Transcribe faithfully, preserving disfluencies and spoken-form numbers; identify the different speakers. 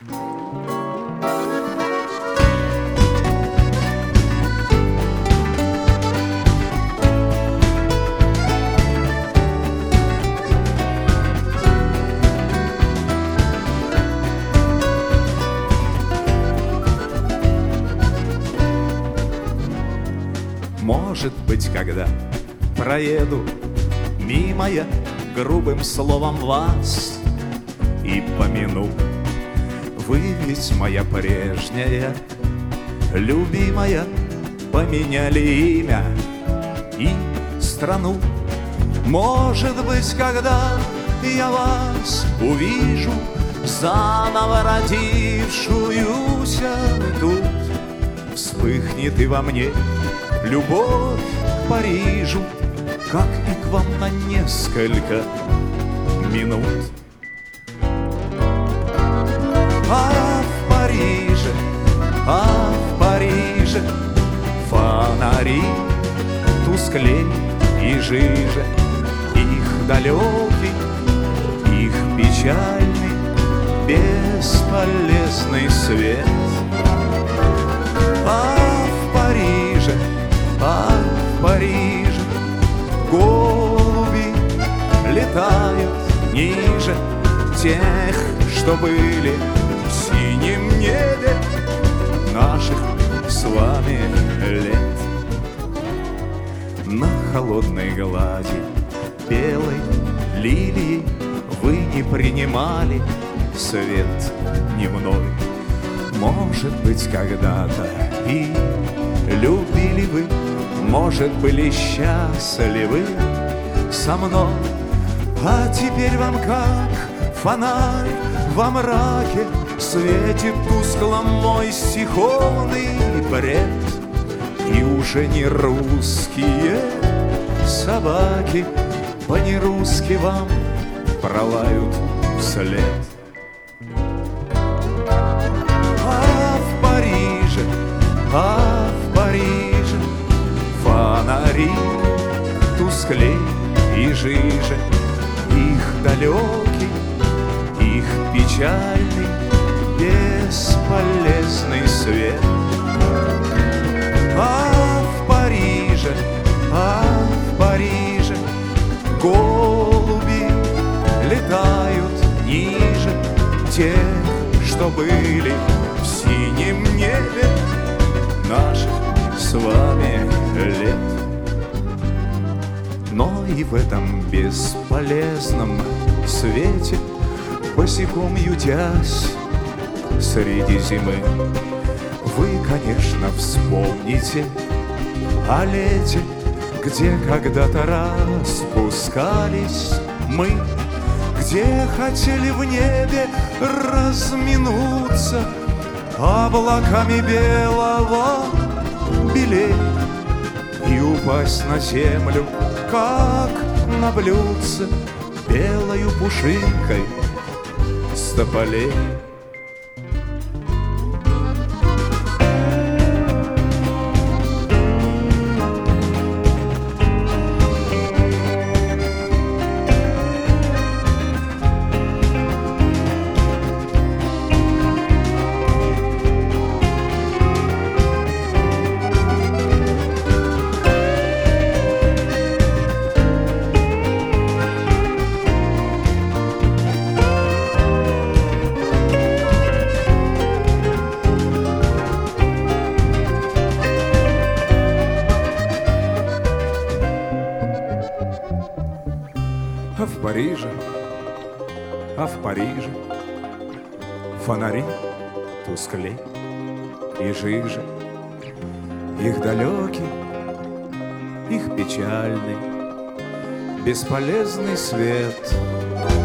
Speaker 1: Может быть, когда проеду мимо я грубым словом вас и помяну, вы ведь моя прежняя, любимая, поменяли имя и страну. Может быть, когда я вас увижу, заново родившуюся тут, вспыхнет и во мне любовь к Парижу, как и к вам на несколько минут. А в Париже, а в Париже фонари тусклей и жиже, их далекий, их печальный, бесполезный свет. А в Париже, а в Париже голуби летают ниже тех, что были в синем небе наших с вами лет. На холодной глади белой лилии вы не принимали свет дневной. Может быть, когда-то и любили вы, может, были счастливы со мной. А теперь вам как фонарь во мраке светит тускло мой стиховный бред. И уже не русские собаки по-нерусски вам пролают вслед. А в Париже, а в Париже фонари тусклей и жиже, их далекий, их печальный, бесполезный свет. А в Париже, а в Париже голуби летают ниже тех, что были в синем небе наших с вами лет. Но и в этом бесполезном свете, босиком ютясь среди зимы, вы, конечно, вспомните о лете, где когда-то распускались мы, где хотели в небе разминуться облаками белого белей и упасть на землю, как на блюдце, белою пушинкой с тополей. А в Париже, а в Париже фонари тусклей и жиже, их далекий, их печальный, бесполезный свет.